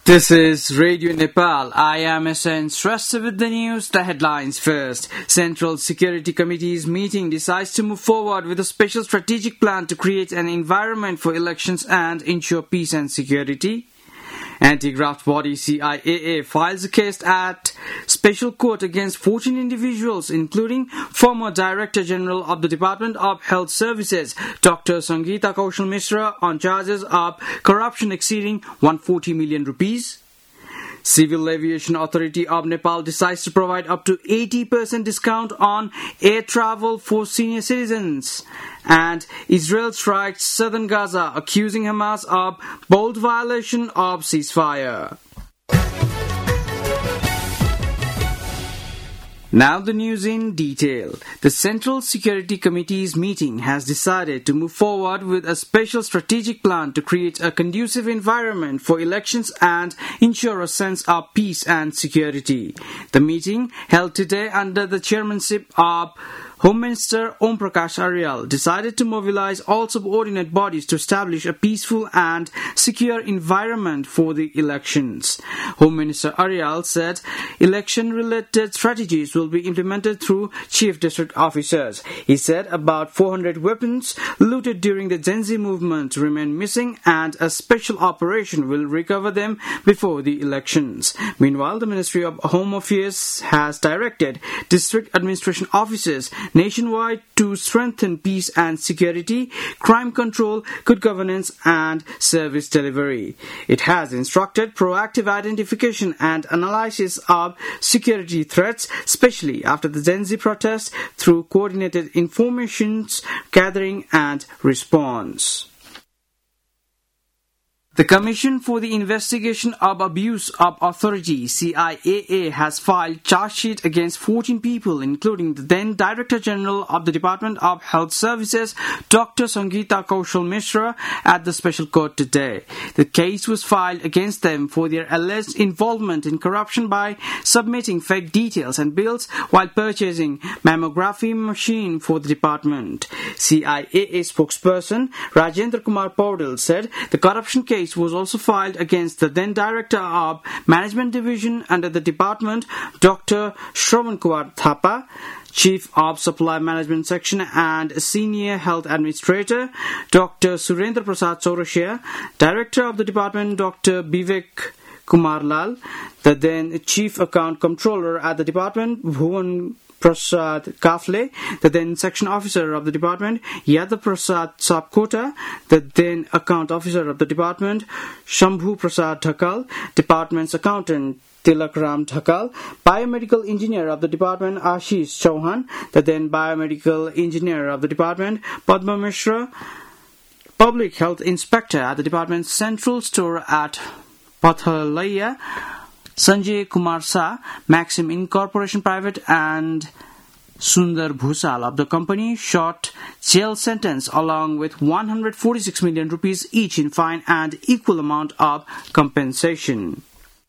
This is Radio Nepal. I am SN Shrestha with the news. The headlines first. Central Security Committee's meeting decides to move forward with a special strategic plan to create an environment for elections and ensure peace and security. Anti-graft body CIAA files a case at special court against 14 individuals, including former Director General of the Department of Health Services, Dr. Sangeeta Kaushal Mishra, on charges of corruption exceeding 140 million rupees. Civil Aviation Authority of Nepal decides to provide up to 80% discount on air travel for senior citizens. And Israel strikes southern Gaza, accusing Hamas of bold violation of ceasefire. Now the news in detail. The Central Security Committee's meeting has decided to move forward with a special strategic plan to create a conducive environment for elections and ensure a sense of peace and security. The meeting, held today under the chairmanship of Home Minister Om Prakash Aryal, decided to mobilize all subordinate bodies to establish a peaceful and secure environment for the elections. Home Minister Aryal said election-related strategies will be implemented through chief district officers. He said about 400 weapons looted during the Gen Z movement remain missing and a special operation will recover them before the elections. Meanwhile, the Ministry of Home Affairs has directed district administration officers nationwide to strengthen peace and security, crime control, good governance and service delivery. It has instructed proactive identification and analysis of security threats, especially after the Gen Z protests, through coordinated information gathering and response. The Commission for the Investigation of Abuse of Authority, CIAA, has filed charge sheet against 14 people, including the then Director General of the Department of Health Services, Dr. Sangeeta Kaushal Mishra, at the special court today. The case was filed against them for their alleged involvement in corruption by submitting fake details and bills while purchasing mammography machine for the department. CIAA spokesperson Rajendra Kumar Paudel said the corruption case was also filed against the then Director of Management Division under the department, Dr. Shravan Kumar Thapa, Chief of Supply Management Section and Senior Health Administrator, Dr. Surendra Prasad Chaurasia, Director of the department, Dr. Vivek Kumar Lal, the then Chief Account Controller at the department, Bhuvan Prasad Kafle, the then Section Officer of the Department, Yadav Prasad Sapkota, the then Account Officer of the Department, Shambhu Prasad Dhakal, Department's Accountant Tilak Ram Dhakal, Biomedical Engineer of the Department, Ashish Chauhan, the then Biomedical Engineer of the Department, Padma Mishra, Public Health Inspector at the Department's Central Store at Pathalaya, Sanjay Kumar Shah, Maxim Incorporation Private, and Sundar Bhusal of the company short jail sentence along with 146 million rupees each in fine and equal amount of compensation.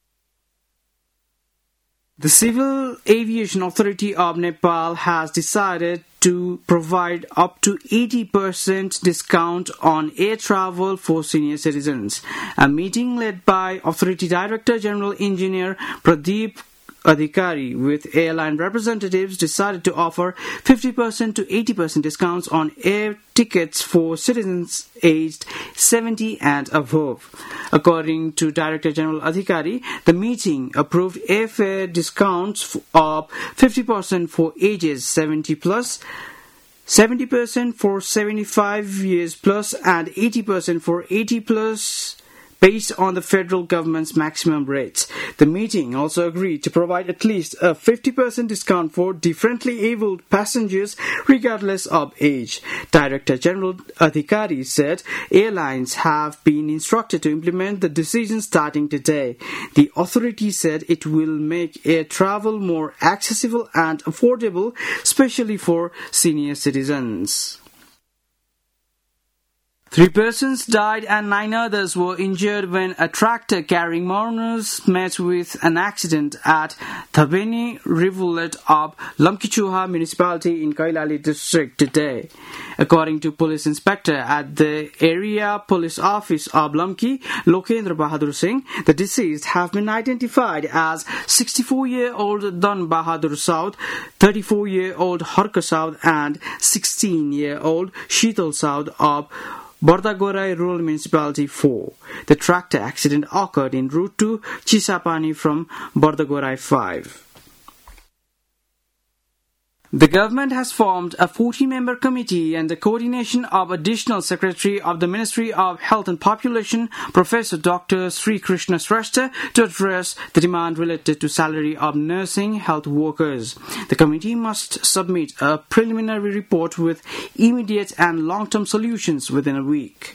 The Civil Aviation Authority of Nepal has decided to provide up to 80% discount on air travel for senior citizens. A meeting led by Authority Director General Engineer Pradeep Adhikari with airline representatives decided to offer 50% to 80% discounts on air tickets for citizens aged 70 and above. According to Director General Adhikari, the meeting approved airfare discounts of 50% for ages 70 plus, 70% for 75 years plus, and 80% for 80 plus, based on the federal government's maximum rates. The meeting also agreed to provide at least a 50% discount for differently abled passengers regardless of age. Director General Adhikari said airlines have been instructed to implement the decision starting today. The authority said it will make air travel more accessible and affordable, especially for senior citizens. 3 persons died and 9 others were injured when a tractor carrying mourners met with an accident at Thabeni Rivulet of Lamkichuha municipality in Kailali district today. According to police inspector at the area police office of Lamki, Lokendra Bahadur Singh, the deceased have been identified as 64-year-old Dan Bahadur South, 34-year-old Harka South and 16-year-old Sheetal South of Bardagorai Rural Municipality 4. The tractor accident occurred in route to Chisapani from Bardagorai 5. The government has formed a 40-member committee under coordination of Additional Secretary of the Ministry of Health and Population, Professor Dr. Sri Krishna Shrestha, to address the demand related to salary of nursing health workers. The committee must submit a preliminary report with immediate and long-term solutions within a week.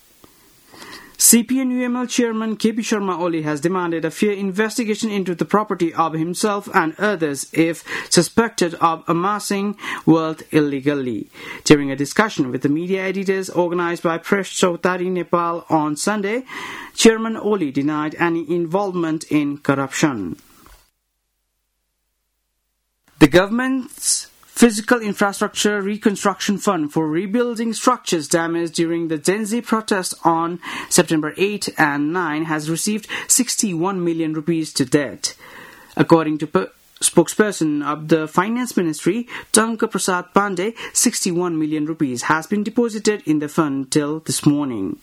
CPN-UML Chairman KP Sharma Oli has demanded a fair investigation into the property of himself and others if suspected of amassing wealth illegally. During a discussion with the media editors organized by Press Chautari Nepal on Sunday, Chairman Oli denied any involvement in corruption. The government's Physical Infrastructure Reconstruction Fund for rebuilding structures damaged during the Gen Z protests on September 8 and 9 has received 61 million rupees to date. According to spokesperson of the Finance Ministry, Tanka Prasad Pandey, 61 million rupees has been deposited in the fund till this morning.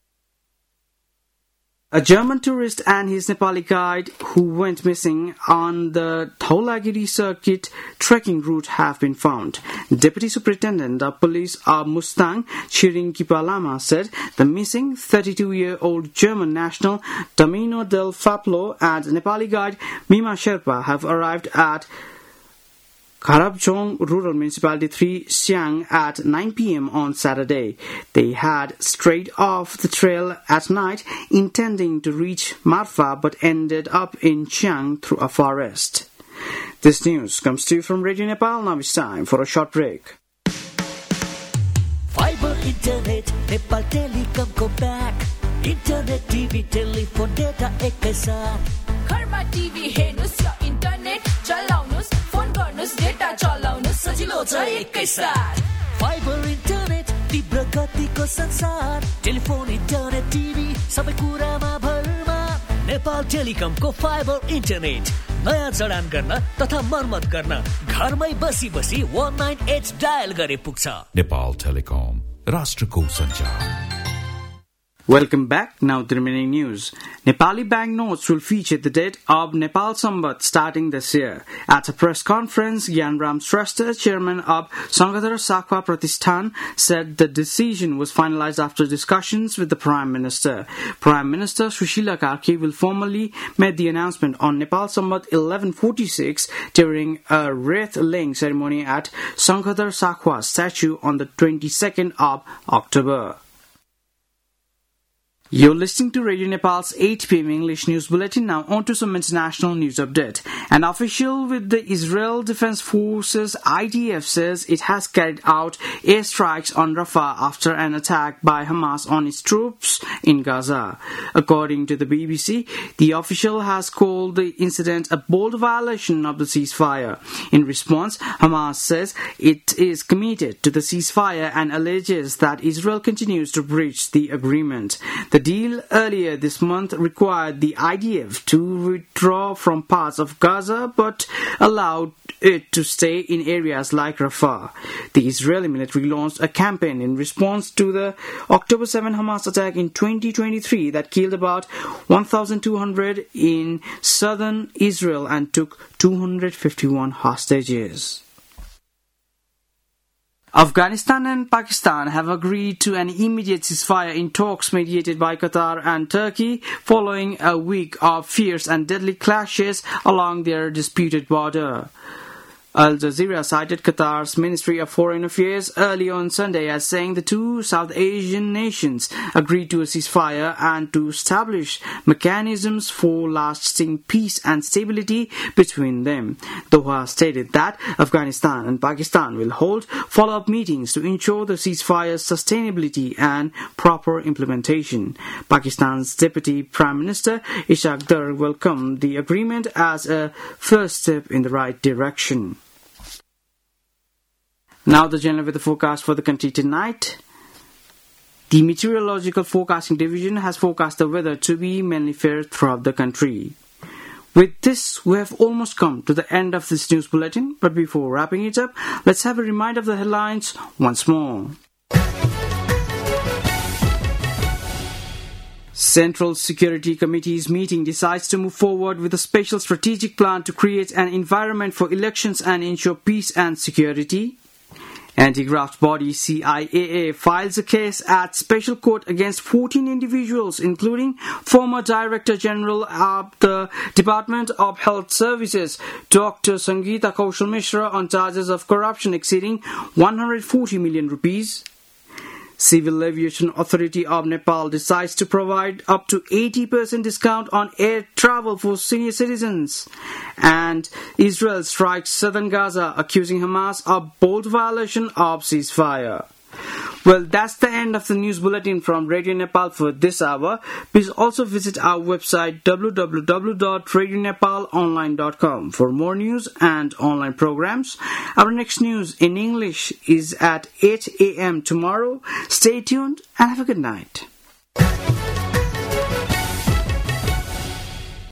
A German tourist and his Nepali guide who went missing on the Dhaulagiri circuit trekking route have been found. Deputy Superintendent of Police of Mustang, Chiring Kipalama, said the missing 32-year-old German national Damino del Faplo and Nepali guide Mima Sherpa have arrived at Kharabjong Rural Municipality 3, Siang at 9 p.m. on Saturday. They had strayed off the trail at night, intending to reach Marfa but ended up in Chiang through a forest. This news comes to you from Radio Nepal. Now it's time for a short break. Fiber Internet, Nepal Telecom को back. Internet, TV, telephone, data एकैसाथ. घरमा TV हेर्नुस् या internet चलाउनुस् phone गर्नुस् data चलाउनुस् सजिलो छ एकैसाथ. फाइबर इन्टरनेट तीव्र गतिको संसार टेलिफोन इन्टरनेट टिभी सबै कुरामा भरमा नेपाल टेलिकमको फाइबर इन्टरनेट नयाँ जडान गर्न तथा मर्मत गर्न घरमै बसी 198 डायल गरे पुग्छ. नेपाल टेलिकम राष्ट्रको सञ्चार. Welcome back. Now the remaining news. Nepali banknotes will feature the date of Nepal Sambat starting this year. At a press conference, Gyanram Shrestha, chairman of Sanghadhara Sakwa Pratishthan, said the decision was finalized after discussions with the Prime Minister. Prime Minister Sushila Karki will formally make the announcement on Nepal Sambat 1146 during a wreath-laying ceremony at Sanghadhara Sakwa statue on the 22nd of October. You're listening to Radio Nepal's 8 p.m. English News Bulletin. Now on to some international news update. An official with the Israel Defense Forces IDF says it has carried out airstrikes on Rafah after an attack by Hamas on its troops in Gaza. According to the BBC, the official has called the incident a bold violation of the ceasefire. In response, Hamas says it is committed to the ceasefire and alleges that Israel continues to breach the agreement. The deal earlier this month required the IDF to withdraw from parts of Gaza but allowed it to stay in areas like Rafah. The Israeli military launched a campaign in response to the October 7 Hamas attack in 2023 that killed about 1,200 in southern Israel and took 251 hostages. Afghanistan and Pakistan have agreed to an immediate ceasefire in talks mediated by Qatar and Turkey following a week of fierce and deadly clashes along their disputed border. Al Jazeera cited Qatar's Ministry of Foreign Affairs early on Sunday as saying the two South Asian nations agreed to a ceasefire and to establish mechanisms for lasting peace and stability between them. Doha stated that Afghanistan and Pakistan will hold follow-up meetings to ensure the ceasefire's sustainability and proper implementation. Pakistan's Deputy Prime Minister Ishaq Dar welcomed the agreement as a first step in the right direction. Now the general weather forecast for the country tonight. The Meteorological Forecasting Division has forecast the weather to be mainly fair throughout the country. With this, we have almost come to the end of this news bulletin, but before wrapping it up, let's have a reminder of the headlines once more. Central Security Committee's meeting decides to move forward with a special strategic plan to create an environment for elections and ensure peace and security. Anti-graft body CIAA files a case at special court against 14 individuals, including former Director General of the Department of Health Services, Dr. Sangeeta Kaushal Mishra, on charges of corruption exceeding 140 million rupees. Civil Aviation Authority of Nepal decides to provide up to 80% discount on air travel for senior citizens. And Israel strikes southern Gaza, accusing Hamas of bold violation of ceasefire. Well, that's the end of the news bulletin from Radio Nepal for this hour. Please also visit our website www.radionepalonline.com for more news and online programs. Our next news in English is at 8 a.m. tomorrow. Stay tuned and have a good night.